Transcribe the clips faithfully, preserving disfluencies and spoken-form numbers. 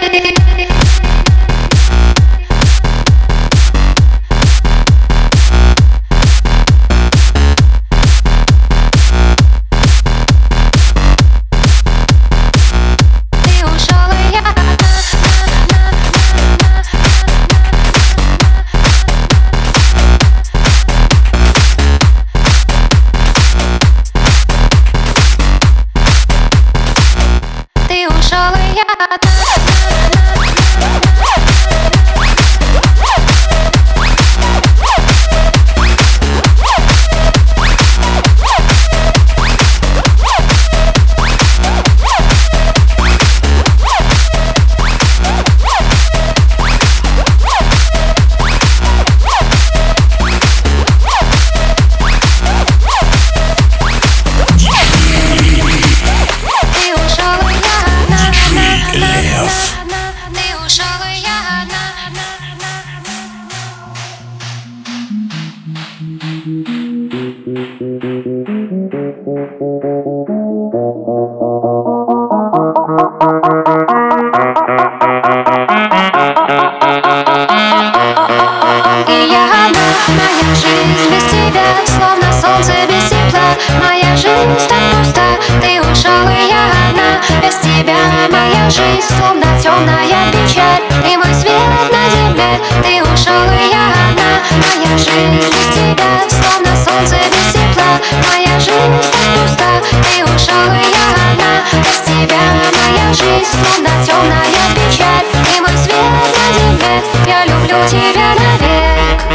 Моя жизнь без тебя, словно солнце без тепла. Моя жизнь так пуста, ты ушел и я одна. Без тебя моя жизнь словно темная печаль. Ты мой свет на земле, ты ушел и я одна. Моя жизнь без тебя, словно солнце без тепла. Моя жизнь так пуста, ты ушел и я одна. Без тебя моя жизнь словно темная печаль. Ты мой свет на земле, я люблю тебя навек.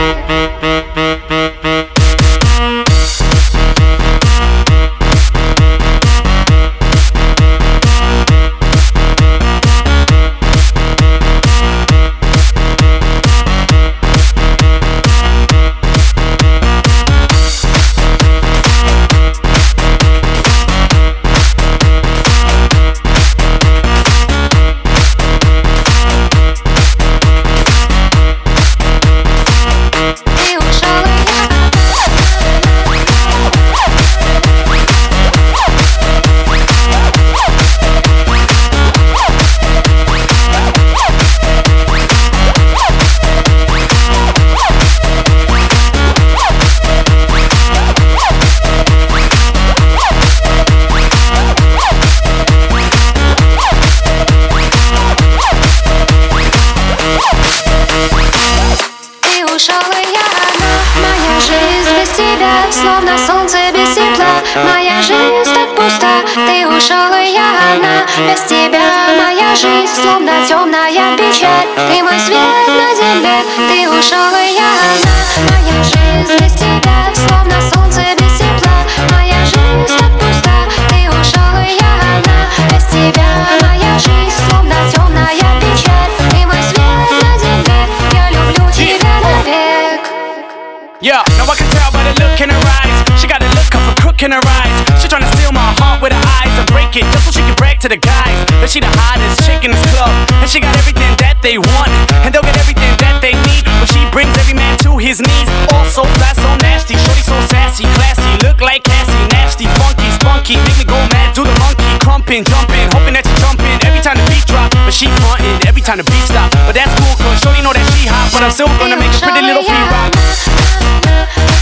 Словно солнце без тепла, моя жизнь так пуста, ты ушел и я одна. Без тебя моя жизнь словно темная печаль. Ты мой свет на земле, ты ушел и я одна. Моя жизнь без тебя, словно солнце без тепла. Моя жизнь так пуста, ты ушел и я одна. Без тебя моя жизнь словно темная печаль. Ты мой свет на земле, я люблю тебя навек. Yeah, now I can tell by the look in her eyes. She got a look of a crook in her eyes. She tryna steal my heart with her eyes and break it just so she can brag to the guys that she the hottest chick in this club. And she got everything that they want, and they'll get everything that they need. But she brings every man to his knees. All so fast, so nasty. Shorty so sassy, classy. Look like Cassie, nasty, funky, spunky. Make me go mad, do the monkey, crumping, jumping, hoping that you jumping every time the beat drop. But she frontin' every time the beat stop. But that's cool, cause Shorty know that she hot. But I'm still gonna make a pretty little feet rock.